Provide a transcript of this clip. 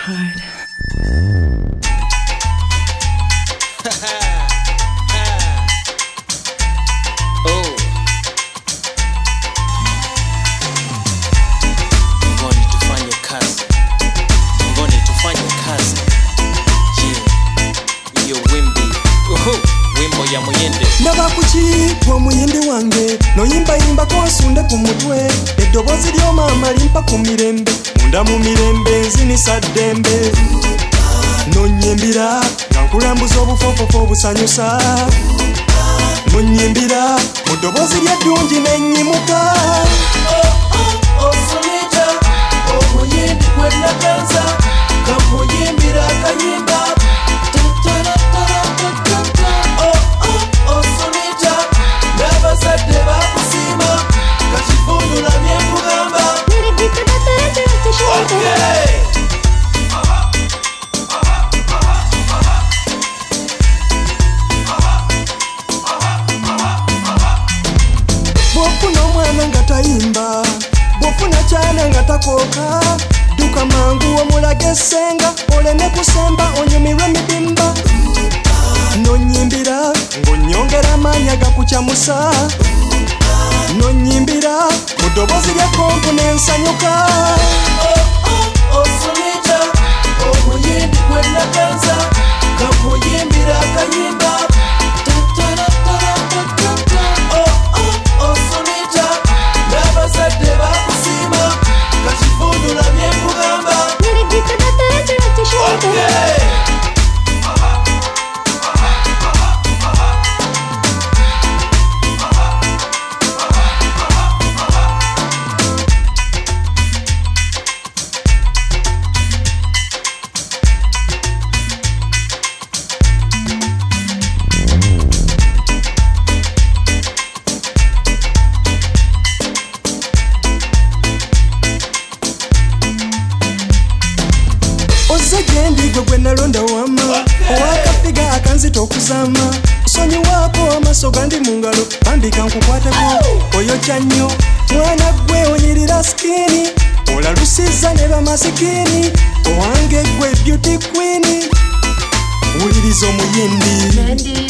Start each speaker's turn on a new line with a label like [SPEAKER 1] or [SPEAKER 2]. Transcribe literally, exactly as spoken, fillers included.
[SPEAKER 1] hard.
[SPEAKER 2] Oh. Ngoni tufanye kazi. Ngoni tufanye kazi. Yeah. Iyo wimbi. Uhu. Wimbo ya muyende.
[SPEAKER 3] Ndaba kuki kwa muyende wange noyimba yimba konsunde ku mutwe eddobozi lyo mama limpa ku mirembe munda mu mirembe nzinisa ddembe nonyimbira nga nkulambuza obufofofo obusanyusa nonyimbira mu ddobozi lyeddungi nenyimuka
[SPEAKER 4] osunita omuyindi gwenaganza kamuyimbira akayimba abazadde bakusiima kakifundula byenkugamba
[SPEAKER 3] bw'ofuna omwana nga tayimba bw'ofuna kyana nga takooka dduka mangu omulaga essenga oleme kusemba onyumirwe emidimba nonyimbira ng'onnyongera amaanyi agakukyamusa nonyimbira mu ddoboozi ly'ekkompu n'ensanyuka
[SPEAKER 4] osunita omuyindi gwenaganza kamuyimbira akayimba osunita n'abazadde bakusiima kakifundula byenkugamba
[SPEAKER 3] ozze gyendi gwe gwe nalonda wama owakafiga akanzita okuzama nsonyiwaako amaaso gandi mu ngalo bambika nkukwateko oyokya nnyo mwana gwe onyirira sikini olalusiza ne bamasikini owange gwe beauty queen wuliriza omuyindi